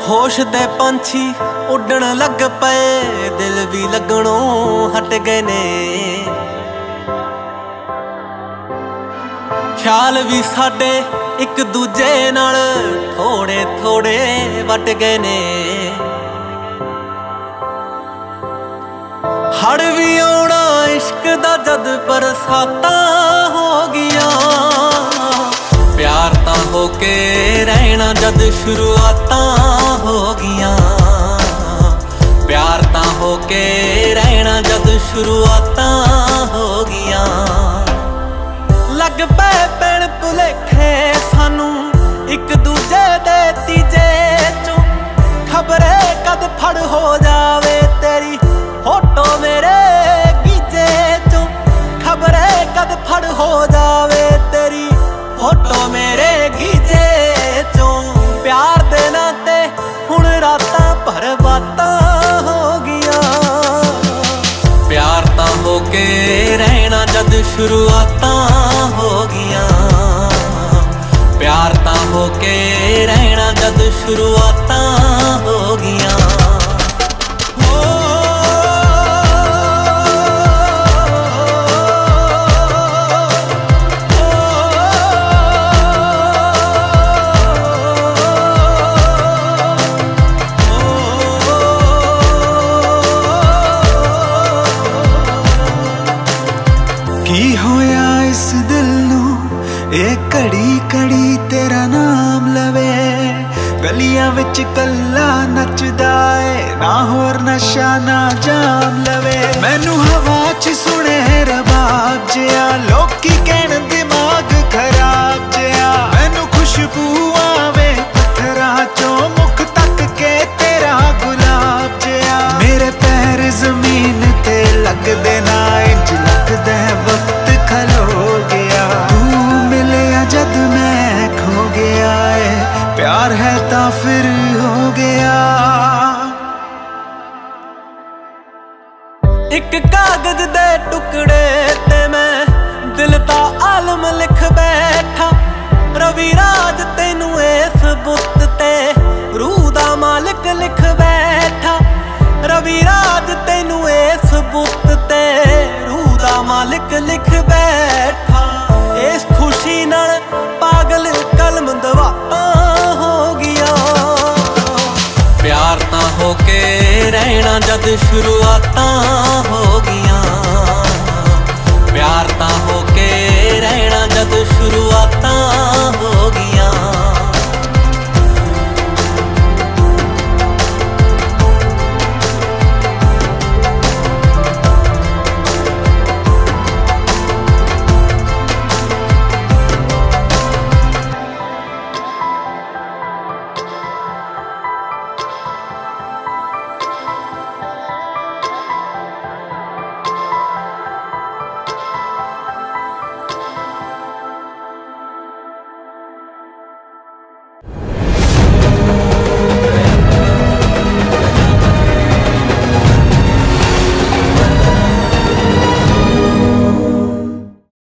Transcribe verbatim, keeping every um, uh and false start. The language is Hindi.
होश दे पंछी उड़न लग पे, दिल भी लगणों हट गए ने। ख्याल भी साडे एक दूजे नाल थोड़े थोड़े वट गए ने। हड़ भी आउणा इश्क दा जद बरसातां हो गियां। प्यार तां होके रहना जद शुरुआतां हो गियां। प्यार तां होके रहना जद शुरुआतां हो गियां। लग पे पैण भुलेखे सानू एक दूजे दे तीजे चों। खबरे कद फड़ हो जावे तेरी फोटो मेरे गीजे चों। खबरे कद फड़ हो जावे तेरी फोटो मेरे गीजे चों। प्यार दे नाते हुण रातां भर बातां हो गियां। प्यार तां होके रहना जद शुरुआतां हो गियां। प्यार तां होके रहना जद शुरुआतां हो गियां। की होया इस दिल नू एक घड़ी घड़ी तेरा नाम लवे। गलियां विच कल्ला नचदा ए, ना होर नशा ना जाम लवे। मैनू हवा च सुने रबाब जिया, लोकी कहण दिमाग खराब जिया। मैनू खुशबू आवे पत्थरां चों, मुख तक के तेरा गुलाब जिया। मेरे पैर जमीन ते लगदे ना, इंज लगदा वक्त खलो गया। तू मिलिया जद मैं खो गया है, प्यार है ता फिर हो गया। एक कागज दे टुकड़े ते मैं दिल दा आलम लिख बैठा। रवि राज तेनू इस बुत ते रूह दा मालिक लिख बैठा। रवि राज तेनू इस बुत ते रूह दा मालिक लिख बैठा। इस खुशी नाल पागल कलम दवातां हो गिया। प्यार तां होके रहना जद शुरुआतां हो गियां।